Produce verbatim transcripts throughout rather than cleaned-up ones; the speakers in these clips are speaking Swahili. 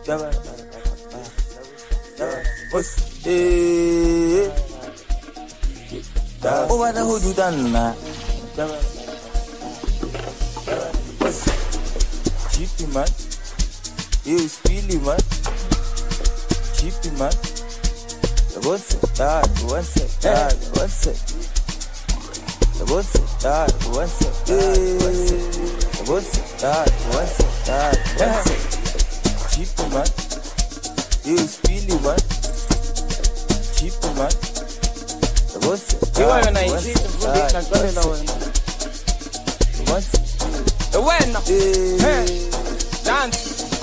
Oh, what the hell you done now? Cheapy man, you speedy man. Cheapy man. What's it? Dad, what's it? Dad, what's it? What's it? Dad, what's it? Dad, what's it? What's it? Dad, what's it? Dad, what's it? Cheapy man, you speedy man. Cheapy man. What's it? You are an idea to put it like that. What's it? When? Hey, dance.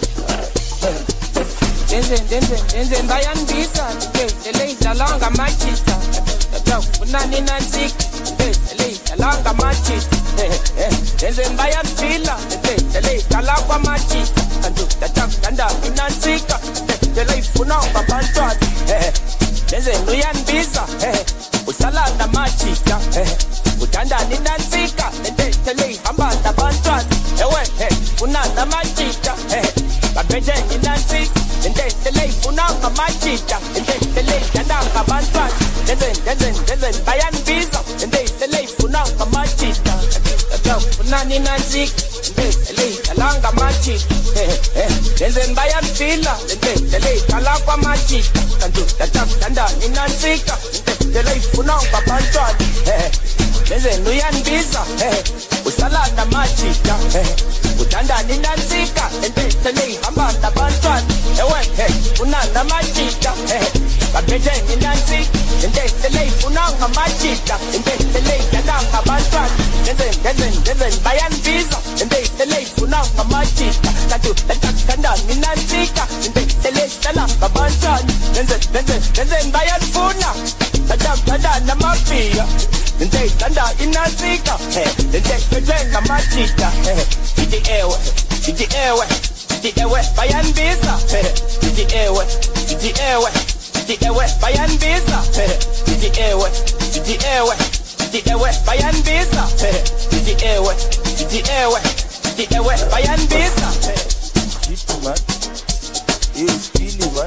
Denzen, denzen, denzen, bayan bisa. Delay, dalanga machista. Unani nanzik. Delay, dalanga machista. Denzen, bayan fila. Delay, dalanga machista. Kandu, tatak, kanda, inanzika. Delay, funang, babantwan. Denzen, nuyan bisa. Usalanda machista. Utanda ninanzika. Delay, hamba, tabantwan. Ewe, unanda machista. Babede ninanzika. Delay, funang, machista. Delay, yandanga bantwan. Denzen, denzen, denzen, bayan bisa. Delay, funang, machista. Unani nanzika. Delay, dalanga machista. Denzen, bayan fila. Delay, dalanga machista. Kandu, tatak, kanda, ninanzika. Delay, funang, babantwan. Denzen, nuyan bisa. Usalanda machista. Utanda ninanzika. Delay, hamba, tabantwan. Ewe, unanda machista. Babede ninanzika. Delay, funang, machista. Delay, yandanga bantwan. Denzen, denzen, denzen, bayan bisa. Delay, funang, machista. Kandu, tatak, kanda, ninanzika. Delay, dalanga bantwan. Denzen, denzen, denzen, bayan funa. Tatak, kanda, namafia. Denzen, kanda, inanzika. Denzen, denzen, machista. Didi ewe, didi ewe, didi ewe, bayan bisa. Didi ewe, didi ewe, didi ewe, bayan bisa. Didi ewe, didi ewe, didi ewe, bayan bisa. Didi ewe, didi ewe, didi ewe, bayan bisa. Cheapy man, you speedy man.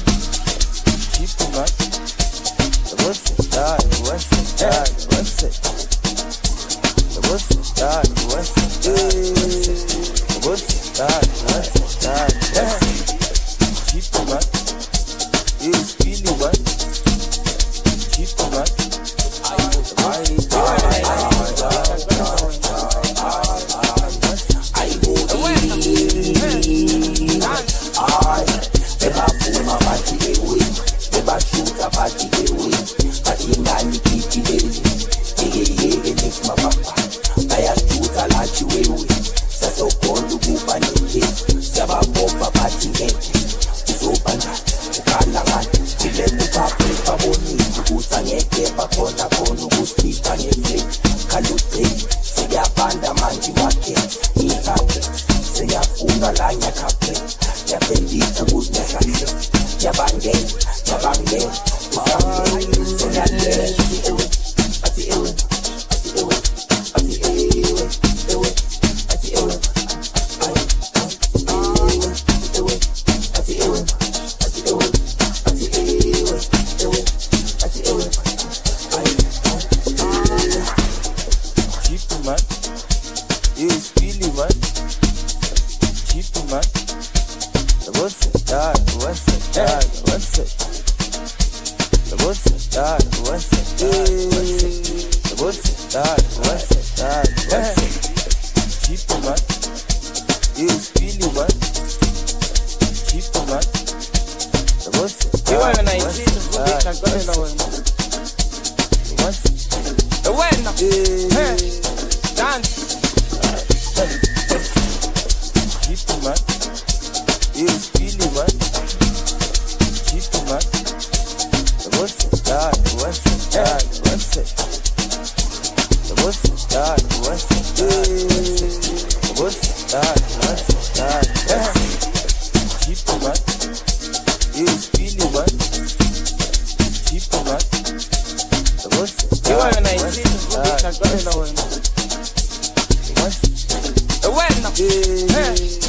Cheapy man. What's it? Dad, what's it? Dad, what's it? What's it? Dad, what's it? What's it? What's it? Dad, what's it? Dad, what's it? Cheapy man, you speedy man. Cheapy man. I, I, When?